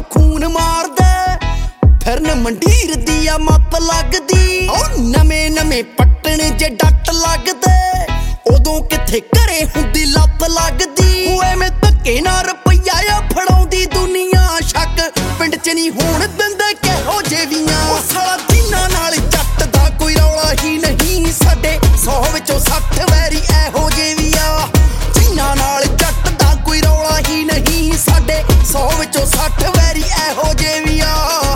खून मारदा फिरन मंडीर दिया मत लगदी नवे नवे पट्टन जे डट लगदे उदों किथे घरे हुंदी लत लगदी एवें धक्के ना रुपया आ फड़ाउंदी दुनिया शक पिंड च नहीं होण दिंदे किहो जेवियां साला जिन्हां नाल जट दा कोई रौला ही नहीं साडे 100 विचों 60 वैरी एहो जेविया जिन्हां नाल जट दा कोई रौला ही नहीं साडे 100 विचों 60 वैरी एहो जेविया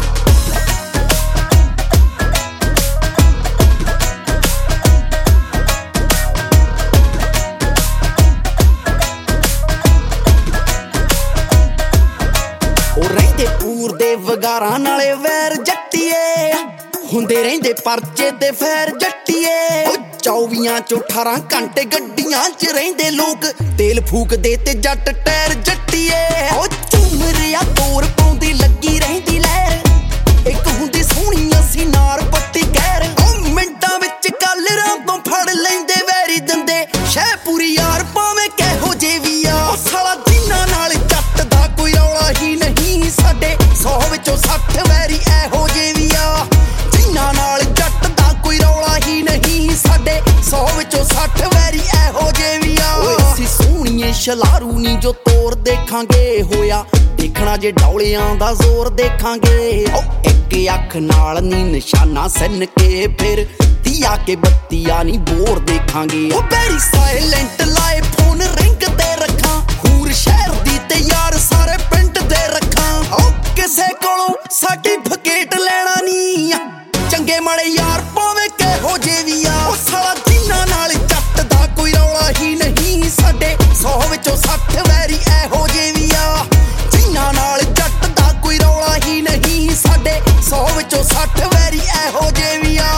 पूर दे वगारां नाले वैर जट्टिए हुंदे रहिंदे परचे ते फैर जट्टिए 24 चों 18 घंटे गड्डियां च रहिंदे लोक तेल फूकदे ते जट टैर जट्टिए झूमरिया तोर पाउंदी लगी रहिंदी लहर इक हुंदी सोहणी असी नार पट्टी गैर मिंटां विच कालरां तों फड़ लैंदे वैरी दंदे शह पूरी यार भावें किहो जेवी आ साला जिन्हां नाल जट दा कोई रौला ही नहीं साडे 100 विचों 60 वैरी एहो जेविया जिन्हां नाल जट दा कोई रौला ही नहीं साडे 100 विचों 60 वैरी एहो जेविया असीं सोहणीए शलारू नी जो तोर देखांगे होया देखना जे डौलियां दा जोर देखांगे एक अख नाल नी निशाना सन्न के फिर दिया के बत्तियां नी बोर देखांगे वेरी साइलेंट लाए फोन रिंग ते रखां हूर शहर दी ते यार सारे पिंड दे रखां किसे कोलों सर्टिफिकेट लेना नी चंगे माड़े यार भावें किहो जेविया साला जिन्हां नाल जट दा कोई रौला ही नहीं साडे 100 विचों 60 वैरी एहो जेविया जिन्हां नाल जट दा कोई रौला ही नहीं साडे 100 विचों 60 वैरी एहो जेविया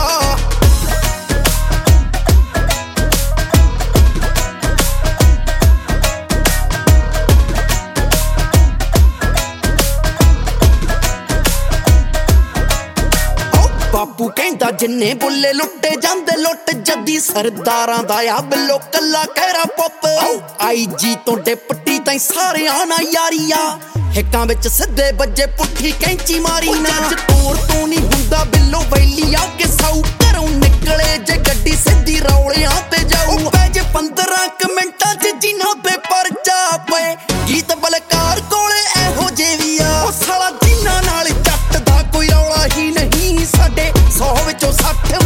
बापू कहंदा जिन्ने बुल्ले लुट्टे जांदे लुट जदी सरदारां दा आ बिल्लो कल्ला कहरा पुੱਤ IG तो डिप्टी ताईं सारियां ना यारिया हिकां विच सिद्धे बज्जे पुट्ठी कैंची मारी ना तोर तो नहीं हुंदा बिल्लो वैलिया के साऊ घरों निकले जे गड्डी सिद्धी रौलियां ते जाऊ पैज 15 मिंटां च जिन्हां ते परचा पे गीत बलकार कोले एहो जेविया साला जिन्हां नाल जट दा कोई रौला ही नहीं साडे 100 विचों 60